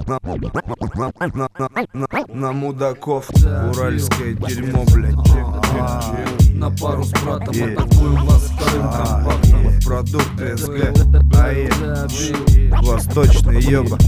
На мудаков уральское дерьмо, блядь. На пару с братом атакуем вас вторым компактом. Продукты СГ, восточный ёба.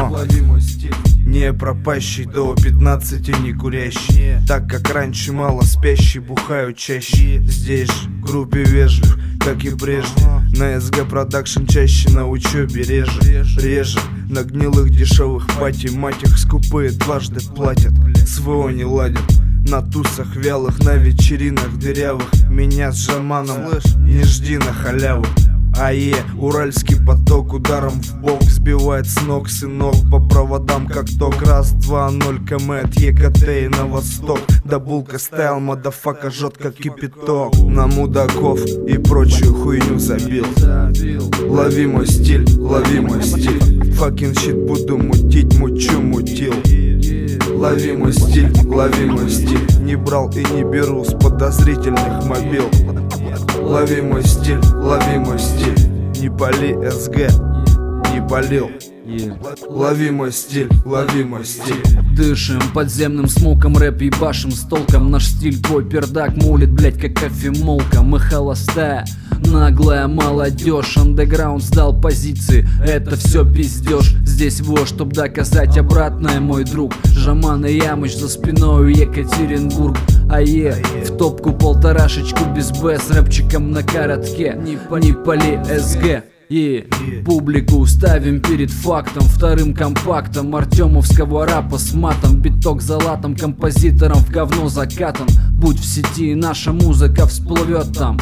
Не пропащий до 15, не курящий. Так как раньше мало спящий, бухаю чаще. Здесь же в группе вежлив, как и прежде. На СГ продакшн чаще, на учебе реже. На гнилых дешевых пати, мать их скупые дважды платят. СВО не ладят. На тусах вялых, на вечеринах дырявых. Меня с Жаманом не жди на халяву. Уральский поток ударом в бок сбивает с ног сынок по проводам как ток. Раз, два, 0 км от ЕКТ и на восток. Да булка стайл, мадафака жжет как кипяток. На мудаков и прочую хуйню забил. Лови мой стиль, лови мой стиль. Fucking shit буду мутить, мучу, мутил. Лови мой стиль, лови мой стиль. Не брал и не беру с подозрительных мобил. Лови мой стиль, лови мой стиль. Не пали СГ, не полил. Лови мой стиль, лови мой стиль. Дышим подземным смоком, рэп ебашим с толком. Наш стиль твой пердак молит, блять, как кофемолка. Мы холостая, наглая молодежь. Андеграунд сдал позиции, это все пиздеж. Здесь во, чтоб доказать обратное, мой друг. Жаман и Ямыч за спиной Екатеринбург. В топку полторашечку без Б с рэпчиком на коротке. Не пали СГ. И публику ставим перед фактом. Вторым компактом артемовского рэпа с матом. Биток за латом, композитором в говно закатан. Будь в сети, наша музыка всплывет там.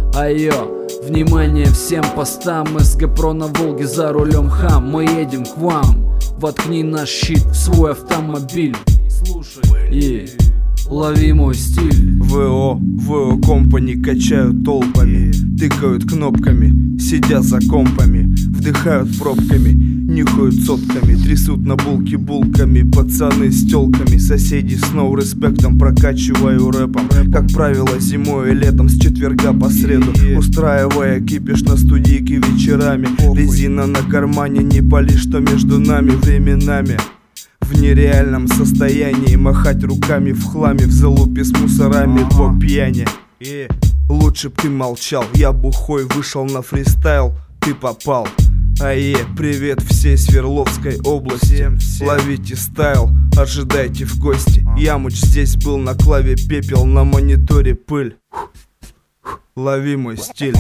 Внимание всем постам. СГ Про на Волге, за рулем хам. Мы едем к вам. Воткни наш щит в свой автомобиль. Слушай и лови мой стиль. ВО компани качают толпами. Тыкают кнопками, сидя за компами. Вдыхают пробками, нюхают сотками. Трясут на булки булками, пацаны с тёлками. Соседи с ноу респектом прокачиваю рэпом. Как правило зимой и летом, с четверга по среду. Устраивая кипиш на студийке вечерами. Резина на кармане, не пали, что между нами временами. В нереальном состоянии махать руками в хламе, в залупе с мусорами по пьяни. Лучше б ты молчал, я бухой вышел на фристайл, ты попал. Привет всей Свердловской области. Ловите стайл, ожидайте в гости. Ямыч здесь был, на клаве пепел, на мониторе пыль. Лови мой стиль.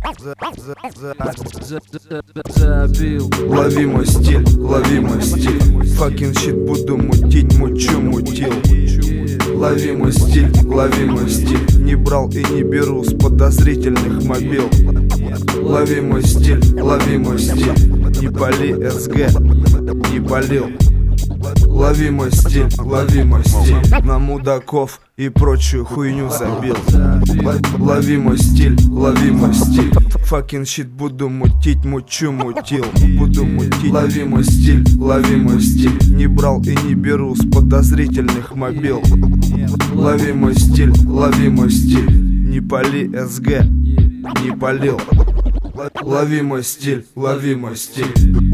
Лови мой стиль, лови мой стиль. Fucking shit буду мутить, мучу, мутил. Лови мой стиль, лови мой стиль. Не брал и не беру с подозрительных мобил. Лови мой стиль, лови мой стиль. Не пали СГ, не полил. Лови мой стиль, лови мой стиль. На мудаков и прочую хуйню забил. Лови мой стиль, лови мой стиль. Fucking shit буду мутить, мучу, мутил. Буду мутить. Лови мой стиль, лови мой стиль. Не брал и не беру с подозрительных мобил. Лови мой стиль, лови мой стиль. Не пали СГ, не полил. Лови мой стиль, лови мой стиль.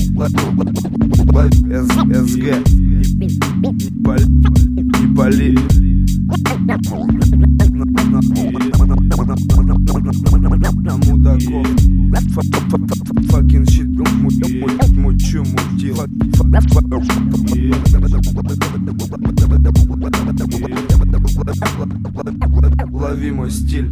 СГ, не пали. На мудаков. Fucking shit, мучу, мутил. Лови мой стиль.